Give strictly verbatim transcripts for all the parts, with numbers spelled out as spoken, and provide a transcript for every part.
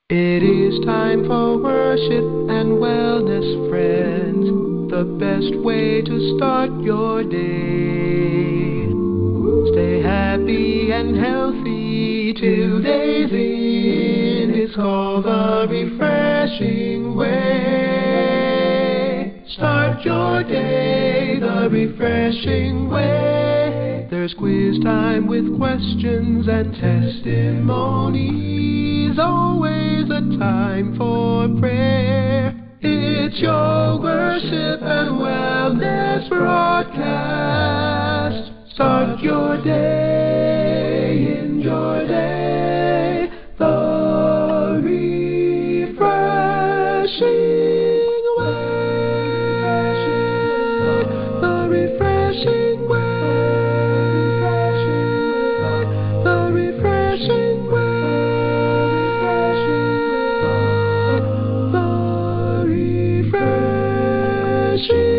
It is time for worship and wellness, friends. The best way to start your day. Stay happy and healthy till day's end. It's called the refreshing way. Start your day the refreshing way. There's quiz time with questions and testimonies. Always a time for prayer. It's your worship and wellness broadcast. Start your day, end your day, the refreshing way, the refreshing way, the refreshing way, the refreshing.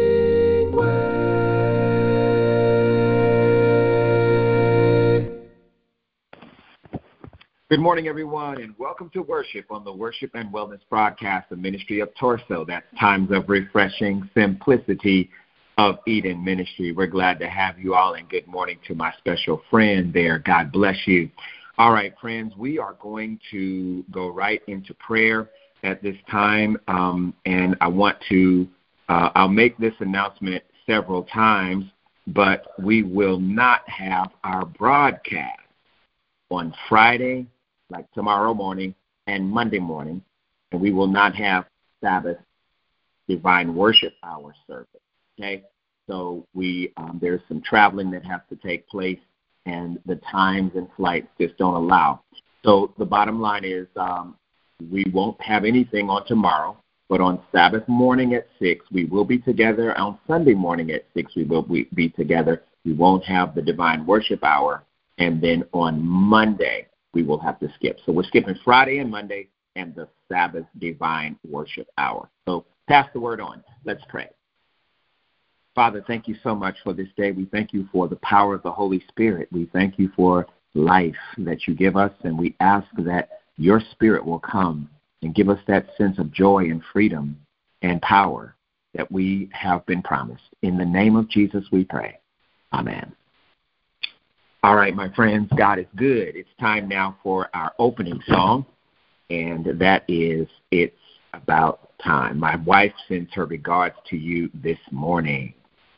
Good morning, everyone, and welcome to worship on the Worship and Wellness broadcast, the Ministry of Torso. That's Times of Refreshing Simplicity of Eden Ministry. We're glad to have you all, and good morning to my special friend there. God bless you. All right, friends, we are going to go right into prayer at this time, um, and I want to, uh, I'll make this announcement several times, but we will not have our broadcast on Friday, like tomorrow morning, and Monday morning, and we will not have Sabbath Divine Worship Hour service, okay? So we um, there's some traveling that has to take place, and the times and flights just don't allow. So the bottom line is um, we won't have anything on tomorrow, but on Sabbath morning at six, we will be together. On Sunday morning at six, we will be together. We won't have the Divine Worship Hour, and then on Monday, we will have to skip. So we're skipping Friday and Monday and the Sabbath Divine Worship Hour. So pass the word on. Let's pray. Father, thank you so much for this day. We thank you for the power of the Holy Spirit. We thank you for life that you give us, and we ask that your Spirit will come and give us that sense of joy and freedom and power that we have been promised. In the name of Jesus we pray. Amen. All right, my friends, God is good. It's time now for our opening song, and that is It's About Time. My wife sends her regards to you this morning.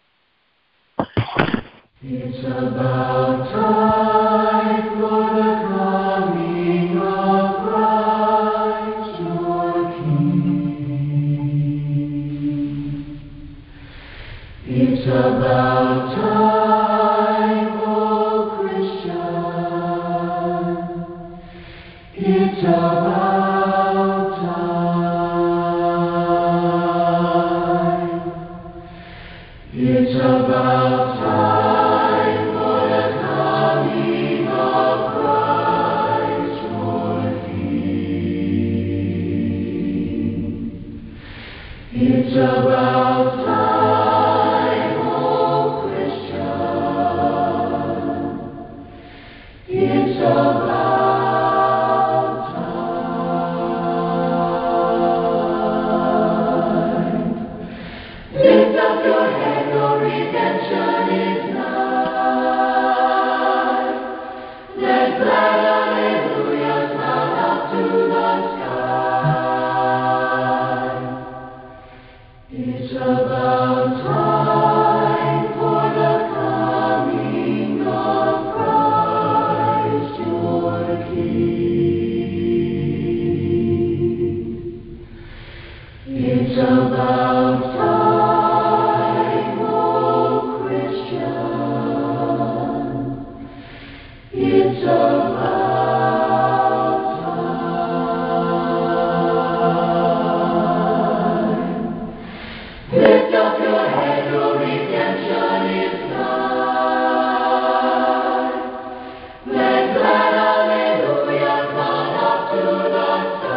It's about time for the coming of Christ your King. It's about time, oh Christian. It's about time. It's about time for the coming of Christ your King. It's about time, oh Christian. It's about time. Lift up your head, your redemption is nigh. Let glad hallelujahs mount up to the sky. It's about time for the coming of Christ your King. It's about time, oh Christian. It's about time. Lift up your head, your redemption is nigh. Let glad hallelujahs mount up to the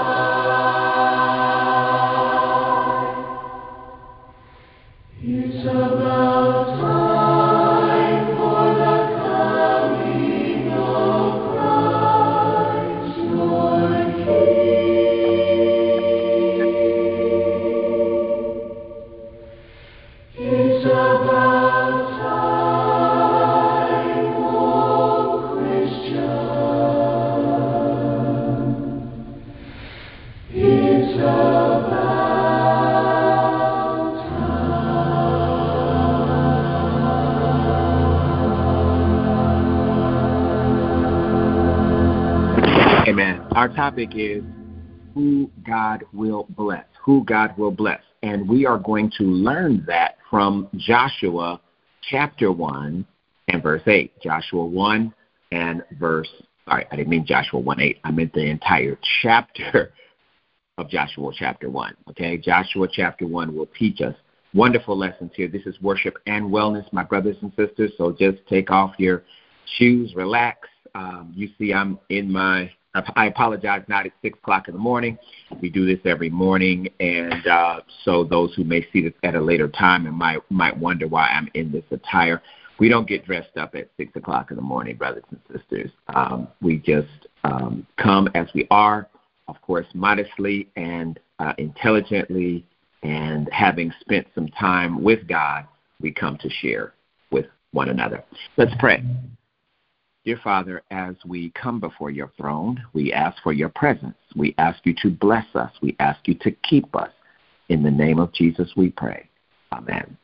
sky. It's about time for the coming of Christ your King. Our topic is who God will bless, who God will bless. And we are going to learn that from Joshua chapter one and verse eight. Joshua one and verse, sorry, I didn't mean Joshua one eight. I meant the entire chapter of Joshua chapter one. Okay, Joshua chapter one will teach us wonderful lessons here. This is worship and wellness, my brothers and sisters. So just take off your shoes, relax. Um, you see, I'm in my, I apologize, not at six o'clock in the morning. We do this every morning. And uh, so those who may see this at a later time and might, might wonder why I'm in this attire, we don't get dressed up at six o'clock in the morning, brothers and sisters. Um, we just um, come as we are, of course, modestly and uh, intelligently, and having spent some time with God, we come to share with one another. Let's pray. Dear Father, as we come before your throne, we ask for your presence. We ask you to bless us. We ask you to keep us. In the name of Jesus, we pray. Amen.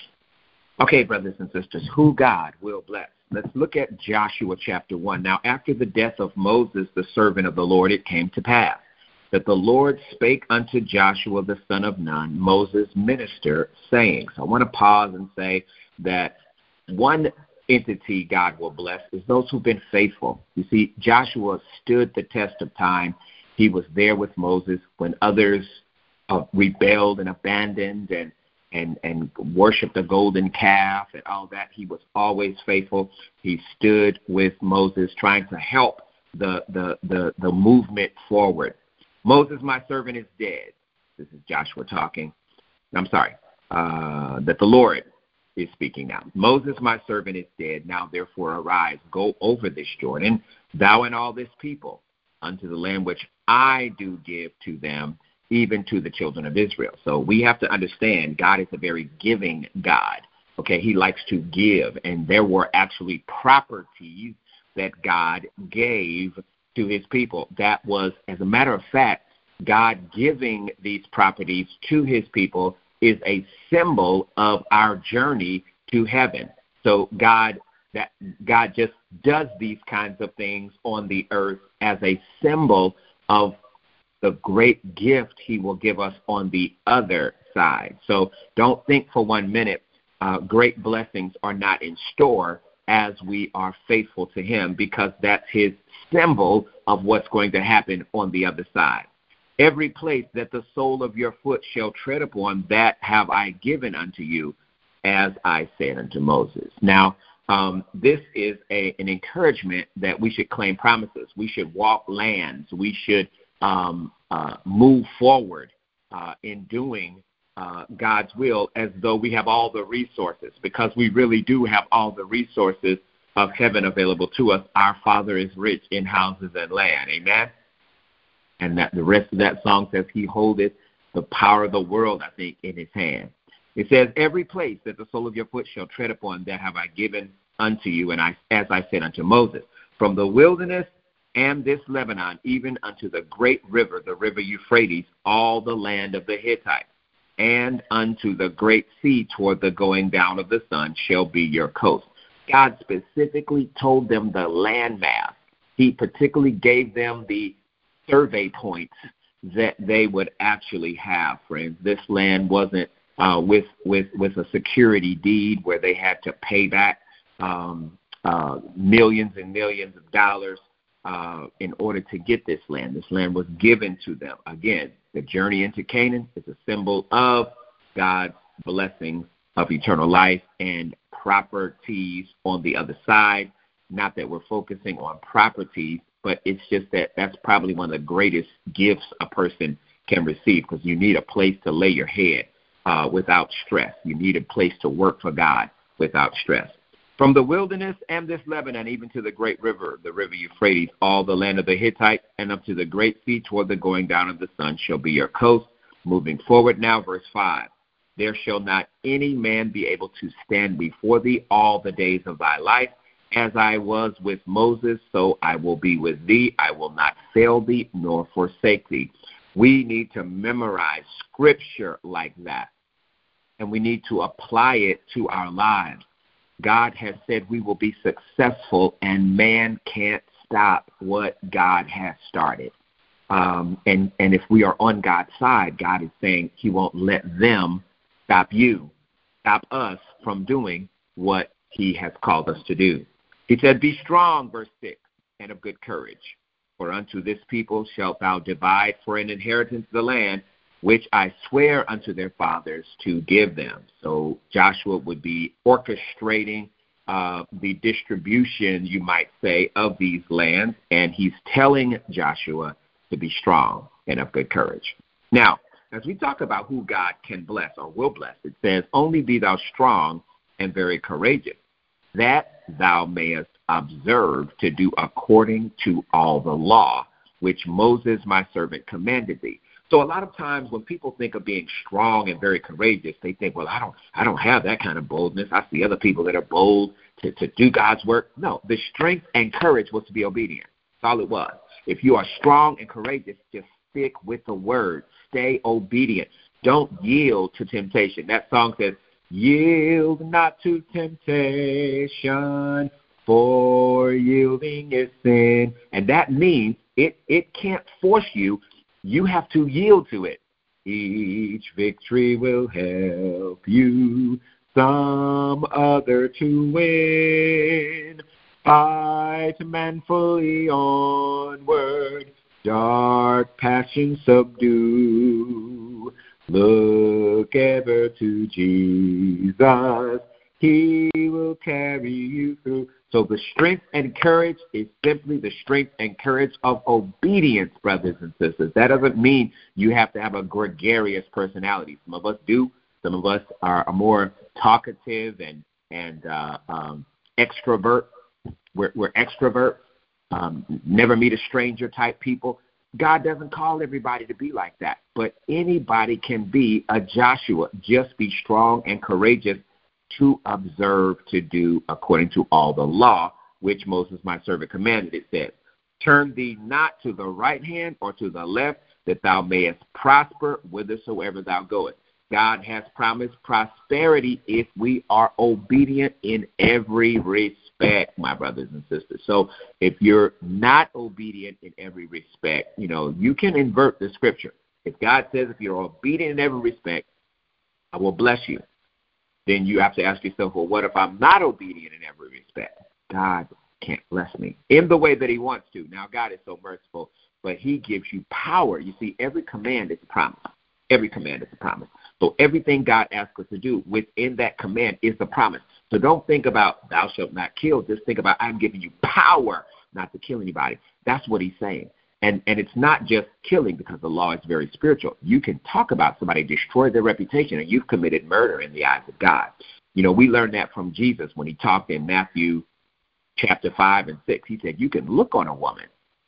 Okay, brothers and sisters, who God will bless. Let's look at Joshua chapter one. Now, after the death of Moses, the servant of the Lord, it came to pass that the Lord spake unto Joshua the son of Nun, Moses' minister, saying. So I want to pause and say that one entity God will bless is those who've been faithful. You see, Joshua stood the test of time. He was there with Moses when others uh, rebelled and abandoned and and and worshipped a golden calf and all that. He was always faithful. He stood with Moses trying to help the the the, the movement forward. Moses, my servant, is dead. This is Joshua talking. I'm sorry, uh, that the Lord is speaking now. Moses, my servant, is dead. Now, therefore, arise, go over this Jordan, thou and all this people, unto the land which I do give to them, even to the children of Israel. So we have to understand God is a very giving God. Okay, he likes to give, and there were actually properties that God gave to his people. That was, as a matter of fact, God giving these properties to his people is a symbol of our journey to heaven. So God, that God just does these kinds of things on the earth as a symbol of the great gift he will give us on the other side. So don't think for one minute uh, great blessings are not in store as we are faithful to him, because that's his symbol of what's going to happen on the other side. Every place that the sole of your foot shall tread upon, that have I given unto you, as I said unto Moses. Now, um, this is a, an encouragement that we should claim promises. We should walk lands. We should um, uh, move forward uh, in doing uh, God's will as though we have all the resources, because we really do have all the resources of heaven available to us. Our Father is rich in houses and land. Amen. And that the rest of that song says he holdeth the power of the world, I think, in his hand. It says, every place that the sole of your foot shall tread upon, that have I given unto you, and I, as I said unto Moses, from the wilderness and this Lebanon, even unto the great river, the river Euphrates, all the land of the Hittites, and unto the great sea toward the going down of the sun shall be your coast. God specifically told them the landmass. He particularly gave them the survey points that they would actually have, friends. This land wasn't uh, with with with a security deed where they had to pay back um, uh, millions and millions of dollars uh, in order to get this land. This land was given to them. Again, the journey into Canaan is a symbol of God's blessings of eternal life and properties on the other side. Not that we're focusing on properties, but it's just that that's probably one of the greatest gifts a person can receive, because you need a place to lay your head uh, without stress. You need a place to work for God without stress. From the wilderness and this Lebanon, even to the great river, the river Euphrates, all the land of the Hittites, and up to the great sea toward the going down of the sun shall be your coast. Moving forward now, verse five. There shall not any man be able to stand before thee all the days of thy life. As I was with Moses, so I will be with thee. I will not fail thee nor forsake thee. We need to memorize scripture like that, and we need to apply it to our lives. God has said we will be successful, and man can't stop what God has started. Um, and, and if we are on God's side, God is saying he won't let them stop you, stop us from doing what he has called us to do. He said, be strong, verse six, and of good courage. For unto this people shalt thou divide for an inheritance the land, which I swear unto their fathers to give them. So Joshua would be orchestrating uh, the distribution, you might say, of these lands, and he's telling Joshua to be strong and of good courage. Now, as we talk about who God can bless or will bless, it says, only be thou strong and very courageous, that thou mayest observe to do according to all the law, which Moses my servant commanded thee. So a lot of times when people think of being strong and very courageous, they think, well, I don't I don't have that kind of boldness. I see other people that are bold to, to do God's work. No, the strength and courage was to be obedient. That's all it was. If you are strong and courageous, just stick with the word. Stay obedient. Don't yield to temptation. That song says, yield not to temptation, for yielding is sin. And that means it, it can't force you. You have to yield to it. Each victory will help you some other to win. Fight manfully onward, dark passions subdue. Look ever to Jesus, he will carry you through. So the strength and courage is simply the strength and courage of obedience, brothers and sisters. That doesn't mean you have to have a gregarious personality. Some of us do. Some of us are, are more talkative and, and uh, um, extrovert. We're, we're extroverts, um, never meet a stranger type people. God doesn't call everybody to be like that, but anybody can be a Joshua. Just be strong and courageous to observe to do according to all the law, which Moses my servant commanded. It says, turn thee not to the right hand or to the left, that thou mayest prosper whithersoever thou goest. God has promised prosperity if we are obedient in every respect, my brothers and sisters. So if you're not obedient in every respect, you know, you can invert the scripture. If God says if you're obedient in every respect, I will bless you, then you have to ask yourself, well, what if I'm not obedient in every respect? God can't bless me in the way that he wants to. Now, God is so merciful, but he gives you power. You see, every command is a promise. Every command is a promise. So everything God asks us to do within that command is a promise. So don't think about thou shalt not kill. Just think about I'm giving you power not to kill anybody. That's what he's saying. And and it's not just killing, because the law is very spiritual. You can talk about somebody, destroy their reputation, and you've committed murder in the eyes of God. You know, we learned that from Jesus when he talked in Matthew chapter five and six. He said you can look on a woman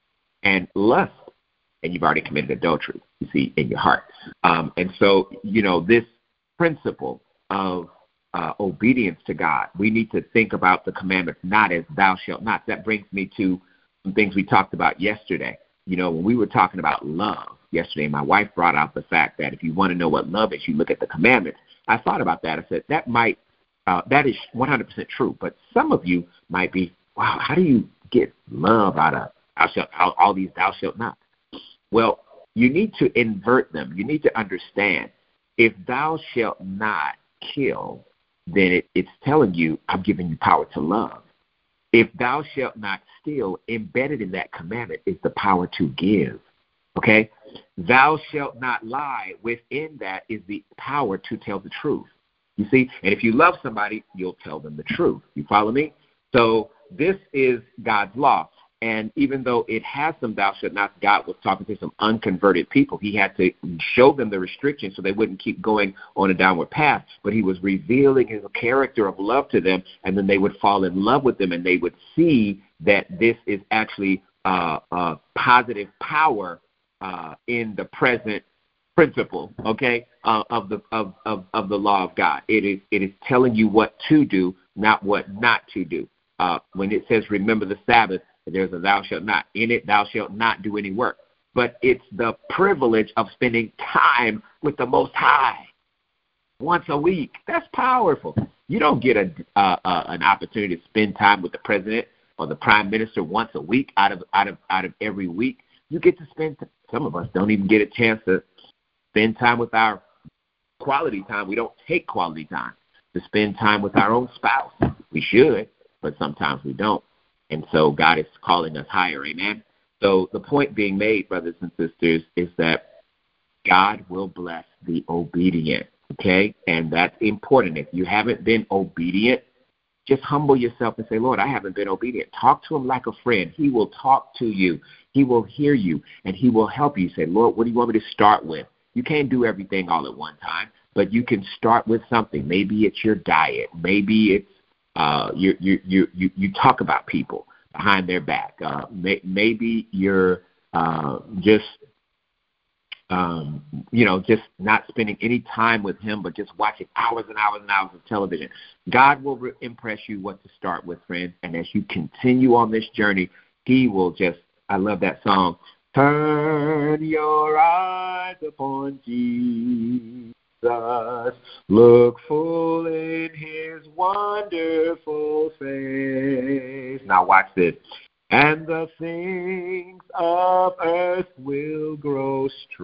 and lust, and you've already committed adultery, you see, in your heart. Um, and so, you know, this principle of uh, obedience to God, we need to think about the commandments not as thou shalt not. That brings me to some things we talked about yesterday. You know, when we were talking about love yesterday, my wife brought out the fact that if you want to know what love is, you look at the commandments. I thought about that. I said, that might, uh, that is one hundred percent true. But some of you might be, wow, how do you get love out of thou shalt, all, all these thou shalt not? Well, you need to invert them. You need to understand, if thou shalt not kill, then it, it's telling you I'm giving you power to love. If thou shalt not steal, embedded in that commandment is the power to give, okay? Thou shalt not lie, within that is the power to tell the truth, you see? And if you love somebody, you'll tell them the truth. You follow me? So this is God's law. And even though it has some thou shalt not, God was talking to some unconverted people. He had to show them the restrictions so they wouldn't keep going on a downward path. But he was revealing his character of love to them, and then they would fall in love with them, and they would see that this is actually uh, uh, positive power uh, in the present principle, okay, uh, of the of, of, of the law of God. It is it is telling you what to do, not what not to do. Uh, when it says remember the Sabbath, there's a thou shalt not. In it, thou shalt not do any work. But it's the privilege of spending time with the Most High once a week. That's powerful. You don't get a uh, uh, an opportunity to spend time with the president or the prime minister once a week out of out of out of every week. You get to spend some of us don't even get a chance to spend time with our quality time. We don't take quality time to spend time with our own spouse. We should, but sometimes we don't. And so God is calling us higher, amen? So the point being made, brothers and sisters, is that God will bless the obedient, okay? And that's important. If you haven't been obedient, just humble yourself and say, Lord, I haven't been obedient. Talk to him like a friend. He will talk to you. He will hear you, and he will help you. Say, Lord, what do you want me to start with? You can't do everything all at one time, but you can start with something. Maybe it's your diet. Maybe it's uh, you, you, you, you, you talk about people behind their back. Uh, may, maybe you're uh, just, um, you know, just not spending any time with him, but just watching hours and hours and hours of television. God will re- impress you what to start with, friends. And as you continue on this journey, he will just, I love that song, turn your eyes upon Jesus. Look full in his wonderful face. Now watch this. And the things of earth will grow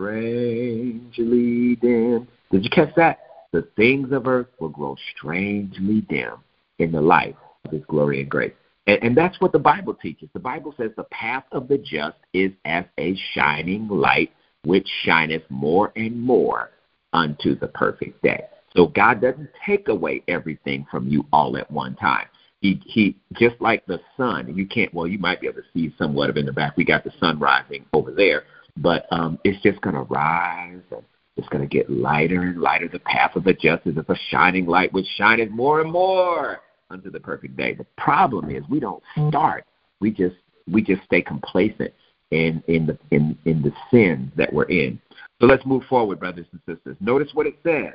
strangely dim. Did you catch that? The things of earth will grow strangely dim in the light of his glory and grace. And, and that's what the Bible teaches. The Bible says the path of the just is as a shining light, which shineth more and more unto the perfect day. So God doesn't take away everything from you all at one time. He, he just like the sun, you can't, well, you might be able to see somewhat of in the back. We got the sun rising over there, but um, it's just going to rise and it's going to get lighter and lighter. The path of the just is a shining light which shineth more and more unto the perfect day. The problem is we don't start. We just we just stay complacent in in the in, in the sin that we're in. So let's move forward, brothers and sisters. Notice what it says.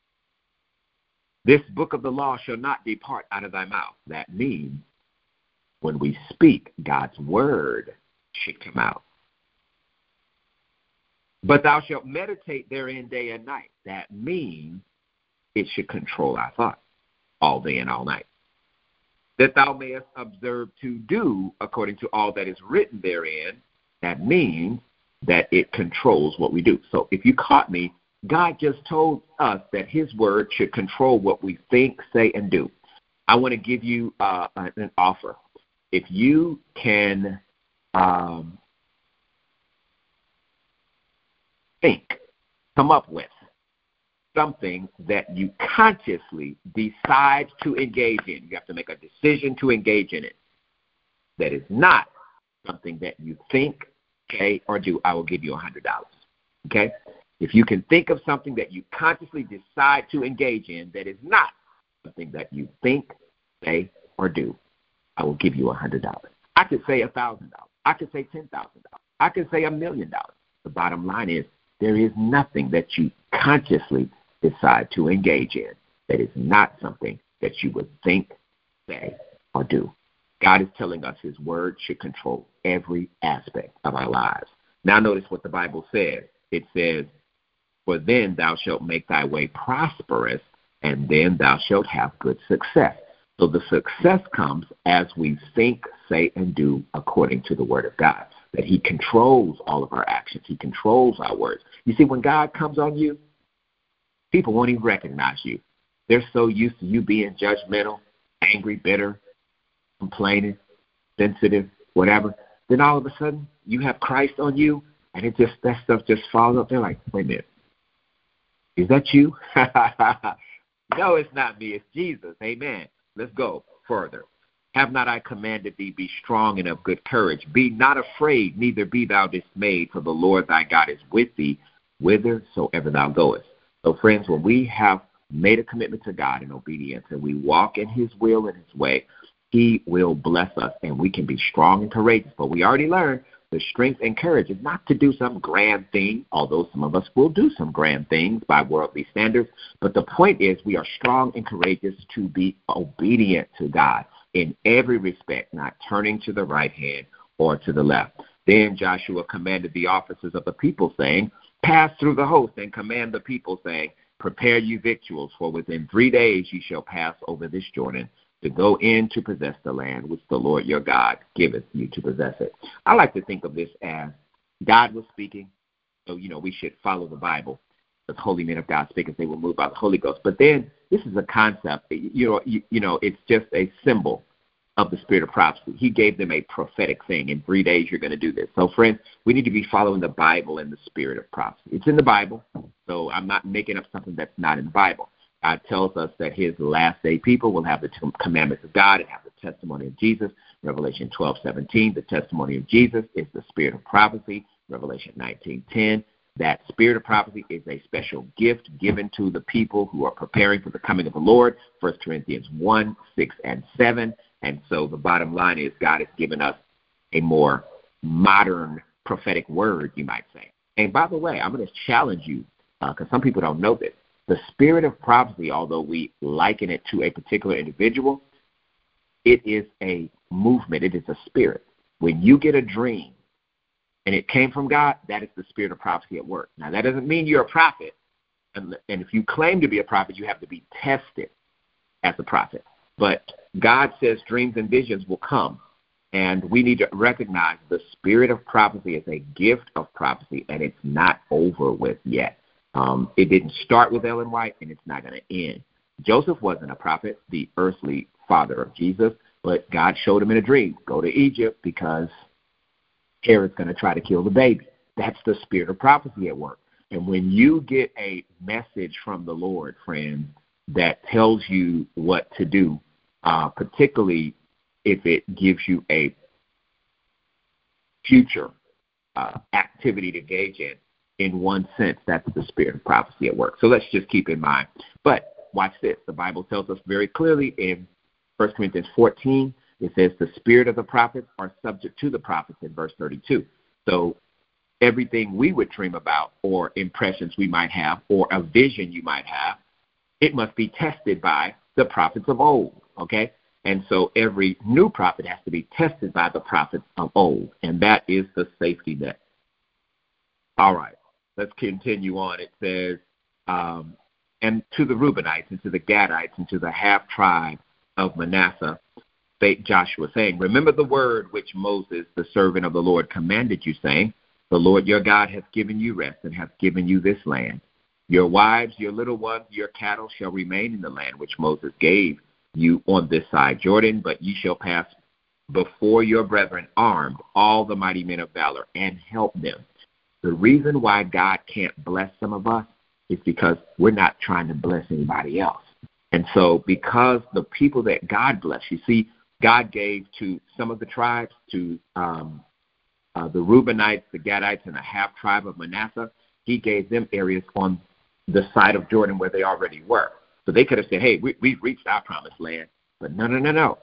This book of the law shall not depart out of thy mouth. That means when we speak, God's word should come out. But thou shalt meditate therein day and night. That means it should control our thoughts all day and all night. That thou mayest observe to do according to all that is written therein. That means that it controls what we do. So if you caught me, God just told us that his word should control what we think, say, and do. I want to give you uh, an offer. If you can um, think, come up with something that you consciously decide to engage in. You have to make a decision to engage in it. That is not something that you think, say, or do. I will give you one hundred dollars. Okay? If you can think of something that you consciously decide to engage in that is not something that you think, say, or do, I will give you one hundred dollars. I could say one thousand dollars. I could say ten thousand dollars. I could say a million dollars. The bottom line is there is nothing that you consciously decide to engage in that is not something that you would think, say, or do. God is telling us his word should control every aspect of our lives. Now notice what the Bible says. It says, for then thou shalt make thy way prosperous, and then thou shalt have good success. So the success comes as we think, say, and do according to the word of God, that he controls all of our actions. He controls our words. You see, when God comes on you, people won't even recognize you. They're so used to you being judgmental, angry, bitter, complaining, sensitive, whatever. Then all of a sudden, you have Christ on you, and it just that stuff just falls up. They're like, wait a minute. Is that you? No, it's not me. It's Jesus. Amen. Let's go further. Have not I commanded thee, be strong and of good courage. Be not afraid, neither be thou dismayed, for the Lord thy God is with thee, whithersoever thou goest. So, friends, when we have made a commitment to God in obedience and we walk in his will and his way, he will bless us, and we can be strong and courageous. But we already learned the strength and courage is not to do some grand thing, although some of us will do some grand things by worldly standards. But the point is we are strong and courageous to be obedient to God in every respect, not turning to the right hand or to the left. Then Joshua commanded the officers of the people, saying, pass through the host and command the people, saying, prepare you victuals, for within three days ye shall pass over this Jordan, to go in to possess the land which the Lord your God giveth you to possess it. I like to think of this as God was speaking, So, you know, we should follow the Bible. As holy men of God speak as they will move by the Holy Ghost. But then this is a concept, you know, you, you know, it's just a symbol of the spirit of prophecy. He gave them a prophetic thing. In three days, you're going to do this. So, friends, we need to be following the Bible and the spirit of prophecy. It's in the Bible, so I'm not making up something that's not in the Bible. God tells us that his last day people will have the commandments of God and have the testimony of Jesus. Revelation twelve seventeen, the testimony of Jesus is the spirit of prophecy. Revelation nineteen ten. That spirit of prophecy is a special gift given to the people who are preparing for the coming of the Lord, First Corinthians one, six, and seven. And so the bottom line is God has given us a more modern prophetic word, you might say. And by the way, I'm going to challenge you, because uh, some people don't know this. The spirit of prophecy, although we liken it to a particular individual, it is a movement. It is a spirit. When you get a dream, and it came from God, that is the spirit of prophecy at work. Now, that doesn't mean you're a prophet. And, and if you claim to be a prophet, you have to be tested as a prophet. But God says dreams and visions will come. And we need to recognize the spirit of prophecy is a gift of prophecy, and it's not over with yet. Um, it didn't start with Ellen White, and it's not going to end. Joseph wasn't a prophet, the earthly father of Jesus, but God showed him in a dream, go to Egypt because Herod's going to try to kill the baby. That's the spirit of prophecy at work. And when you get a message from the Lord, friend, that tells you what to do, uh, particularly if it gives you a future uh, activity to engage in, in one sense, that's the spirit of prophecy at work. So let's just keep in mind. But watch this. The Bible tells us very clearly in First Corinthians fourteen, it says the spirit of the prophets are subject to the prophets in verse thirty-two. So everything we would dream about or impressions we might have or a vision you might have, it must be tested by the prophets of old, okay? And so every new prophet has to be tested by the prophets of old, and that is the safety net. All right, let's continue on. It says, um, and to the Reubenites and to the Gadites and to the half-tribe of Manasseh, spake Joshua, saying, remember the word which Moses, the servant of the Lord, commanded you, saying, the Lord your God hath given you rest and hath given you this land. Your wives, your little ones, your cattle shall remain in the land which Moses gave you on this side Jordan, but ye shall pass before your brethren armed, all the mighty men of valor, and help them. The reason why God can't bless some of us is because we're not trying to bless anybody else. And so because the people that God bless, you see, God gave to some of the tribes, to um, uh, the Reubenites, the Gadites, and the half-tribe of Manasseh, he gave them areas on the side of Jordan where they already were. So they could have said, hey, we, we've reached our promised land. But no, no, no, no.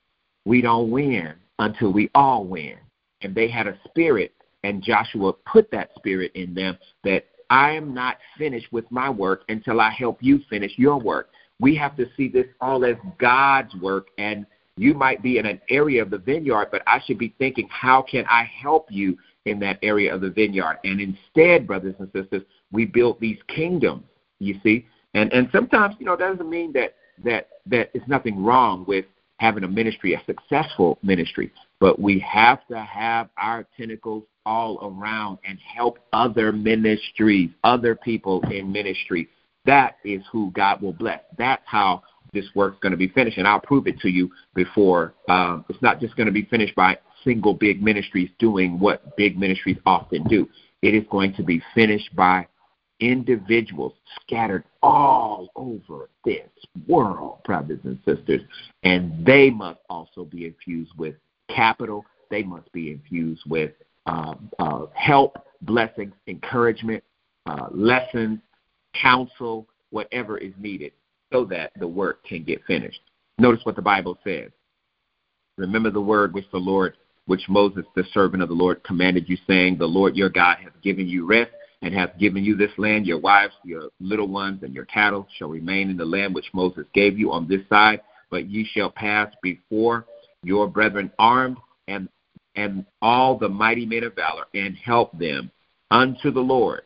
We don't win until we all win. And they had a spirit, and Joshua put that spirit in them that I am not finished with my work until I help you finish your work. We have to see this all as God's work, and you might be in an area of the vineyard, but I should be thinking, how can I help you in that area of the vineyard? And instead, brothers and sisters, we build these kingdoms, you see. And and sometimes, you know, that doesn't mean that that that is nothing wrong with having a ministry, a successful ministry, but we have to have our tentacles all around and help other ministries, other people in ministry. That is who God will bless. That's how this work's going to be finished, and I'll prove it to you before. Um, it's not just going to be finished by single big ministries doing what big ministries often do. It is going to be finished by individuals scattered all over this world, brothers and sisters, and they must also be infused with capital. They must be infused with uh, uh, help, blessings, encouragement, uh, lessons, counsel, whatever is needed so that the work can get finished. Notice what the Bible says. Remember the word which the Lord, which Moses, the servant of the Lord, commanded you, saying, the Lord your God hath given you rest and hath given you this land. Your wives, your little ones, and your cattle shall remain in the land which Moses gave you on this side, but ye shall pass before your brethren armed, and and all the mighty men of valor, and help them unto the Lord,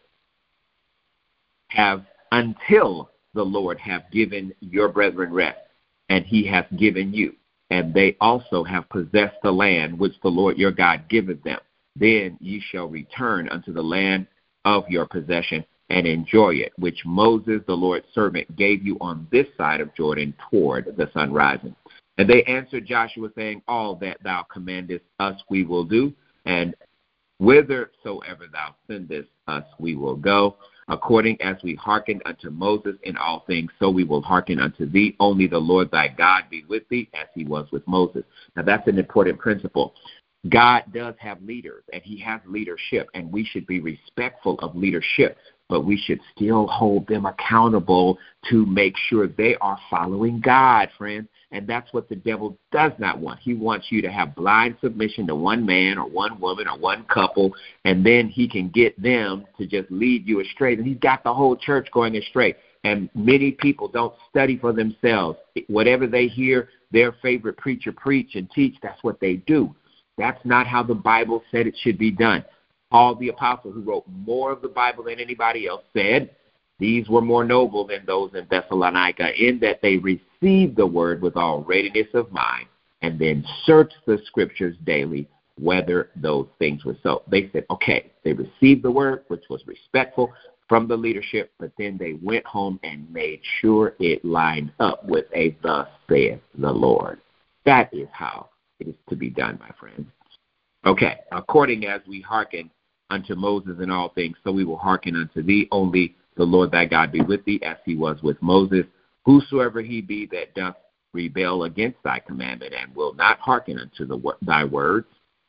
have until the Lord have given your brethren rest, and he hath given you, and they also have possessed the land which the Lord your God giveth them. Then ye shall return unto the land of your possession and enjoy it, which Moses, the Lord's servant, gave you on this side of Jordan toward the sun rising. And they answered Joshua, saying, all that thou commandest us we will do, and whithersoever thou sendest us we will go. According as we hearkened unto Moses in all things, so we will hearken unto thee. Only the Lord thy God be with thee, as he was with Moses. Now that's an important principle. God does have leaders, and he has leadership, and we should be respectful of leadership, but we should still hold them accountable to make sure they are following God, friends. And that's what the devil does not want. He wants you to have blind submission to one man or one woman or one couple, and then he can get them to just lead you astray. And he's got the whole church going astray. And many people don't study for themselves. Whatever they hear their favorite preacher preach and teach, that's what they do. That's not how the Bible said it should be done. Paul the Apostle, who wrote more of the Bible than anybody else, said, these were more noble than those in Thessalonica, in that they received the word with all readiness of mind, and then searched the scriptures daily whether those things were so. They said, okay, they received the word, which was respectful from the leadership, but then they went home and made sure it lined up with a thus saith the Lord. That is how it is to be done, my friends. Okay, according as we hearken unto Moses in all things, so we will hearken unto thee. Only the Lord thy God be with thee, as he was with Moses. Whosoever he be that doth rebel against thy commandment, and will not hearken unto the, thy words,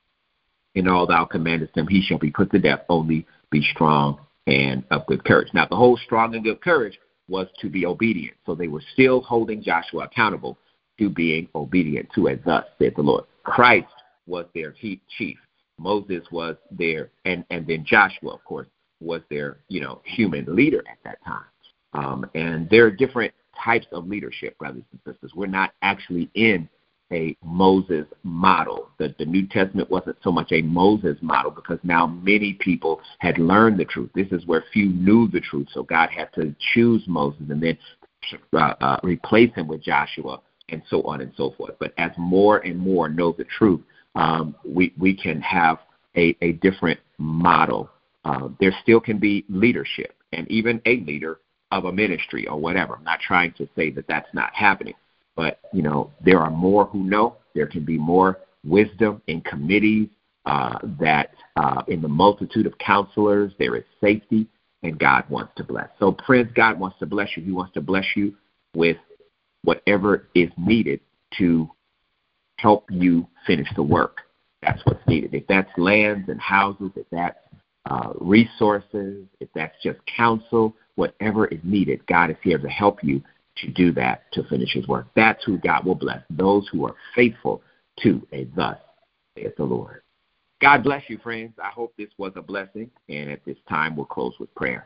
in all thou commandest him, he shall be put to death. Only be strong and of good courage. Now, the whole strong and good courage was to be obedient. So they were still holding Joshua accountable to being obedient to it. Thus said the Lord. Christ was their chief. Moses was their, and, and then Joshua, of course, was their, you know, human leader at that time. Um, and there are different types of leadership, brothers and sisters. We're not actually in a Moses model. The, the New Testament wasn't so much a Moses model, because now many people had learned the truth. This is where few knew the truth, so God had to choose Moses and then uh, uh, replace him with Joshua, and so on and so forth. But as more and more know the truth, um, we, we can have a, a different model. Uh, there still can be leadership, and even a leader of a ministry or whatever. I'm not trying to say that that's not happening. But, you know, there are more who know. There can be more wisdom in committees, uh, that uh, in the multitude of counselors, there is safety, and God wants to bless. So, friends, God wants to bless you. He wants to bless you with whatever is needed to help you finish the work. That's what's needed. If that's lands and houses, if that's uh, resources, if that's just counsel, whatever is needed, God is here to help you to do that, to finish his work. That's who God will bless, those who are faithful to a thus saith the Lord. God bless you, friends. I hope this was a blessing, and at this time we'll close with prayer.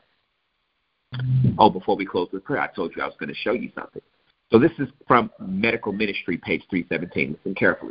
Oh, before we close with prayer, I told you I was going to show you something. So this is from Medical Ministry, page three seventeen. Listen carefully.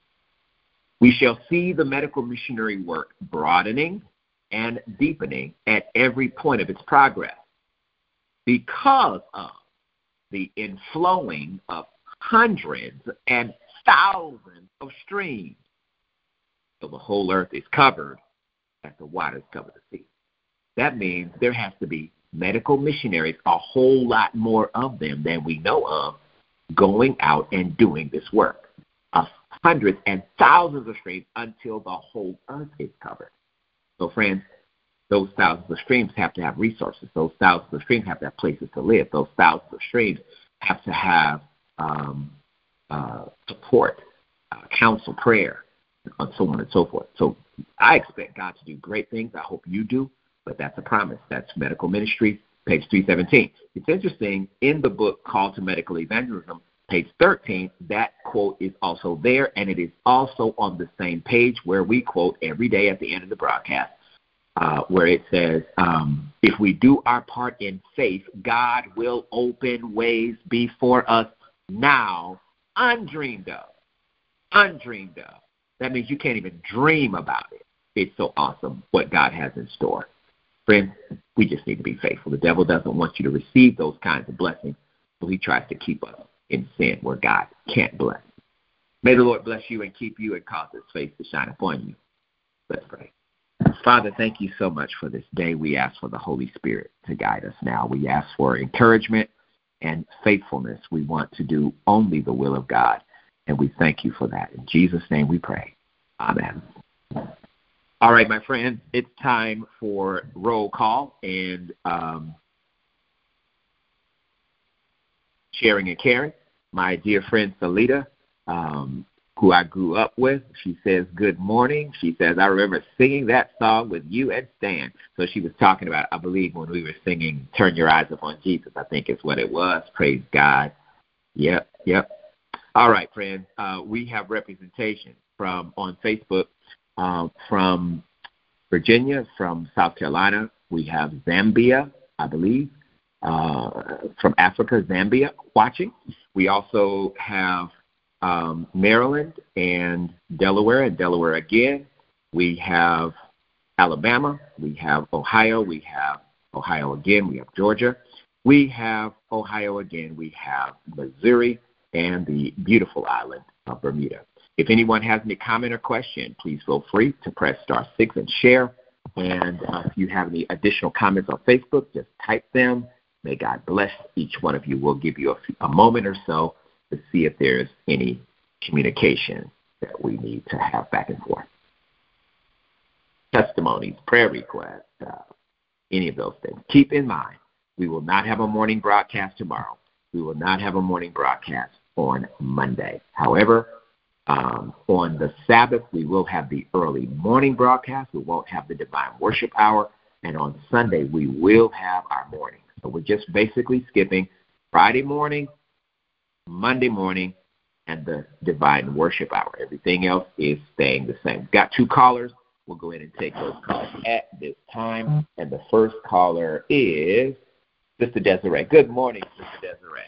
We shall see the medical missionary work broadening and deepening at every point of its progress because of the inflowing of hundreds and thousands of streams. So the whole earth is covered as the waters cover the sea. That means there has to be medical missionaries, a whole lot more of them than we know of, going out and doing this work. Of hundreds and thousands of streams until the whole earth is covered. So, friends, those thousands of streams have to have resources. Those thousands of streams have to have places to live. Those thousands of streams have to have um, uh, support, uh, counsel, prayer, and so on and so forth. So I expect God to do great things. I hope you do, but that's a promise. That's Medical Ministry, page three seventeen. It's interesting, in the book Call to Medical Evangelism, page thirteen, that quote is also there, and it is also on the same page where we quote every day at the end of the broadcast. Uh, where it says, um, if we do our part in faith, God will open ways before us now, undreamed of. Undreamed of. That means you can't even dream about it. It's so awesome what God has in store. Friends, we just need to be faithful. The devil doesn't want you to receive those kinds of blessings, so he tries to keep us in sin where God can't bless. May the Lord bless you and keep you and cause his face to shine upon you. Let's pray. Father, thank you so much for this day. We ask for the Holy Spirit to guide us now. We ask for encouragement and faithfulness. We want to do only the will of God, and we thank you for that. In Jesus' name we pray. Amen. All right, my friends, it's time for roll call and um, sharing and caring. My dear friend Salita, um, who I grew up with, she says, good morning. She says, I remember singing that song with you and Stan. So she was talking about, I believe, when we were singing Turn Your Eyes Upon Jesus, I think is what it was. Praise God. Yep, yep. All right, friends, uh, we have representation from on Facebook um, from Virginia, from South Carolina. We have Zambia, I believe, uh, from Africa, Zambia, watching. We also have um, Maryland and Delaware, and Delaware again. We have Alabama. We have Ohio. We have Ohio again. We have Georgia. We have Ohio again. We have Missouri and the beautiful island of Bermuda. If anyone has any comment or question, please feel free to press star six and share. And uh, if you have any additional comments on Facebook, just type them. May God bless each one of you. We'll give you a, few, a moment or so to see if there's any communication that we need to have back and forth. Testimonies, prayer requests, uh, any of those things. Keep in mind, we will not have a morning broadcast tomorrow. We will not have a morning broadcast on Monday. However, um, on the Sabbath, we will have the early morning broadcast. We won't have the divine worship hour. And on Sunday, we will have our morning. So we're just basically skipping Friday morning, Monday morning, and the divine worship hour. Everything else is staying the same. We've got two callers. We'll go ahead and take those calls at this time. And the first caller is Sister Desiree. Good morning, Sister Desiree.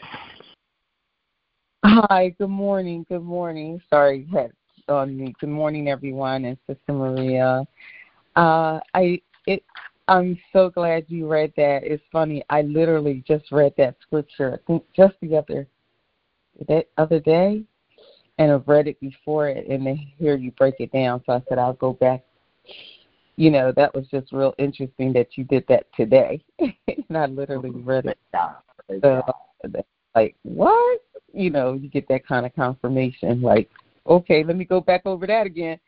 Hi, good morning, good morning. Sorry, had on me. Good morning, everyone, and Sister Maria. Uh, I it. I'm so glad you read that. It's funny. I literally just read that scripture. I think just the other that other day, and I've read it before it, and then hear you break it down. So I said I'll go back. You know, that was just real interesting that you did that today. And I literally read it. So, like, what? You know, you get that kind of confirmation, like, okay, let me go back over that again.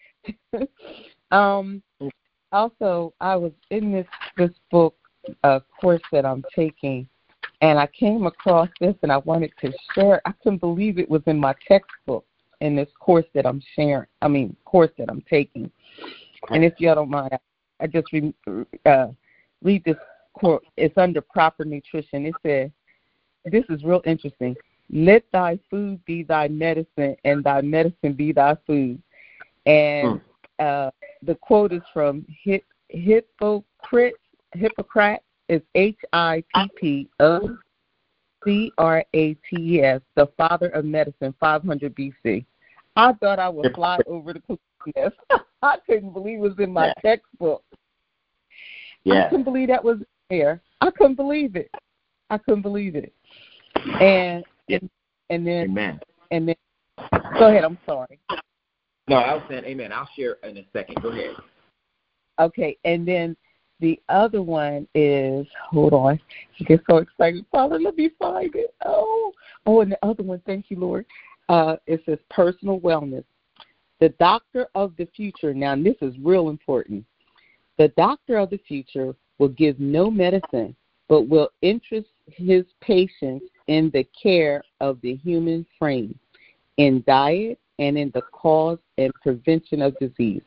um, also, I was in this, this book uh, course that I'm taking, and I came across this, and I wanted to share. I couldn't believe it was in my textbook in this course that I'm sharing, I mean, course that I'm taking. And if y'all don't mind, I just re, uh, read this quote. It's under proper nutrition. It says, this is real interesting. Let thy food be thy medicine, and thy medicine be thy food. And uh, the quote is from Hip, Hippocrates. Hippocrates is H I P P O C R A T E S, the father of medicine, five hundred B C. I thought I would fly over the yes. I couldn't believe it was in my yeah. textbook. Yeah. I couldn't believe that was there. I couldn't believe it. I couldn't believe it. And yeah. and, and then amen. And then go ahead. I'm sorry. No, I was saying amen. I'll share in a second. Go ahead. Okay, and then the other one is hold on. I get so excited. Father, let me find it. Oh, oh, and the other one. Thank you, Lord. Uh, it says personal wellness. The doctor of the future, now this is real important. The doctor of the future will give no medicine, but will interest his patients in the care of the human frame, in diet, and in the cause and prevention of disease.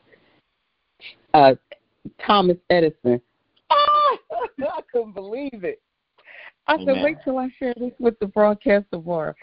Uh, Thomas Edison. Ah, I couldn't believe it. I said, Amen. Wait till I share this with the broadcast tomorrow.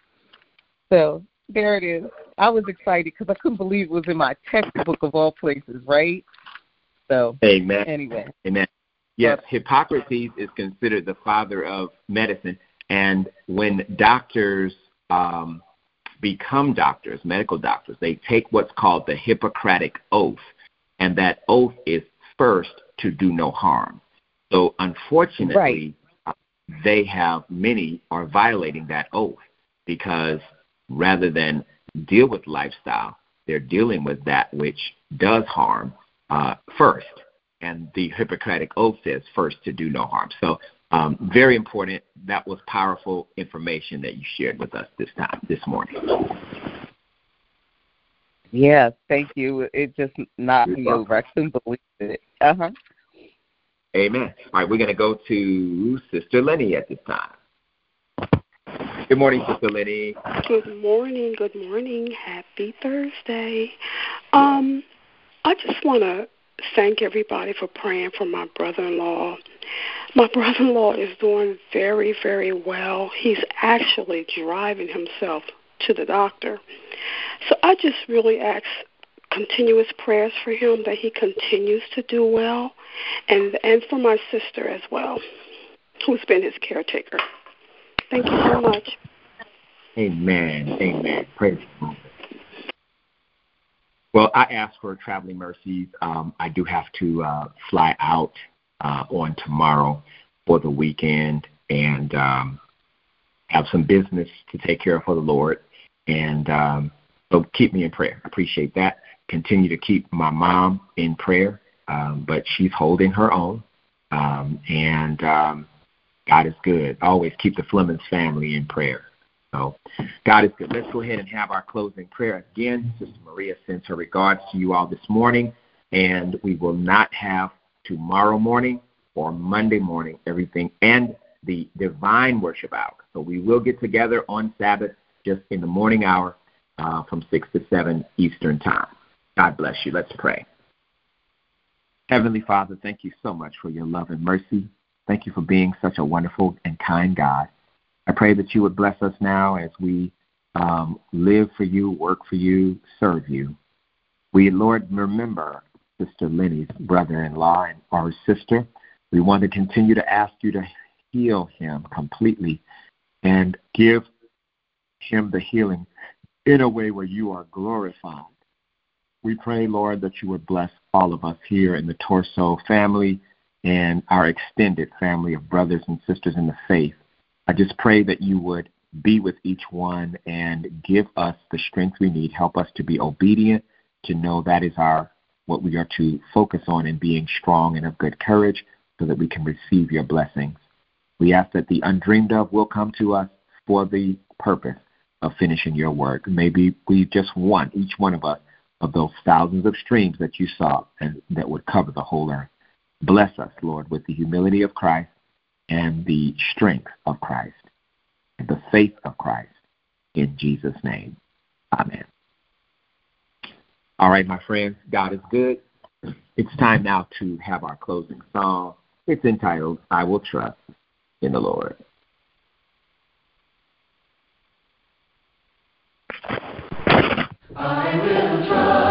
So there it is. I was excited because I couldn't believe it was in my textbook of all places, right? So, Amen. Anyway. Amen. Yes, Hippocrates is considered the father of medicine. And when doctors um, become doctors, medical doctors, they take what's called the Hippocratic Oath. And that oath is first to do no harm. So, unfortunately, right. they have many are violating that oath because rather than deal with lifestyle, they're dealing with that which does harm uh, first. and the Hippocratic Oath says first to do no harm. So um, very important. That was powerful information that you shared with us this time, this morning. Yes, thank you. It just knocked me over. I couldn't believe it. Uh-huh. Amen. All right, we're going to go to Sister Lenny at this time. Good morning, Sister Lenny. Good morning. Good morning. Happy Thursday. Um, I just want to thank everybody for praying for my brother-in-law. My brother-in-law is doing very, very well. He's actually driving himself to the doctor. So I just really ask continuous prayers for him, that he continues to do well, and and for my sister as well, who's been his caretaker. Thank you so much. Amen. Amen. Praise God. Well, I ask for traveling mercies. Um, I do have to uh, fly out uh, on tomorrow for the weekend and um, have some business to take care of for the Lord. And um, so keep me in prayer. I appreciate that. Continue to keep my mom in prayer, um, but she's holding her own. Um, and um, God is good. Always keep the Flemings family in prayer. So God is good. Let's go ahead and have our closing prayer again. Sister Maria sends her regards to you all this morning, and we will not have tomorrow morning or Monday morning everything and the divine worship hour. So we will get together on Sabbath just in the morning hour uh, from six to seven Eastern time. God bless you. Let's pray. Heavenly Father, thank you so much for your love and mercy. Thank you for being such a wonderful and kind God. I pray that you would bless us now as we um, live for you, work for you, serve you. We, Lord, remember Sister Lenny's brother-in-law and our sister. We want to continue to ask you to heal him completely and give him the healing in a way where you are glorified. We pray, Lord, that you would bless all of us here in the Torso family and our extended family of brothers and sisters in the faith. I just pray that you would be with each one and give us the strength we need. Help us to be obedient, to know that is our what we are to focus on, in being strong and of good courage so that we can receive your blessings. We ask that the undreamed of will come to us for the purpose of finishing your work. Maybe we just want, each one of us, of those thousands of streams that you saw and that would cover the whole earth. Bless us, Lord, with the humility of Christ and the strength of Christ and the faith of Christ. In Jesus' name, amen. All right, my friends, God is good. It's time now to have our closing song. It's entitled, I Will Trust in the Lord. I will trust.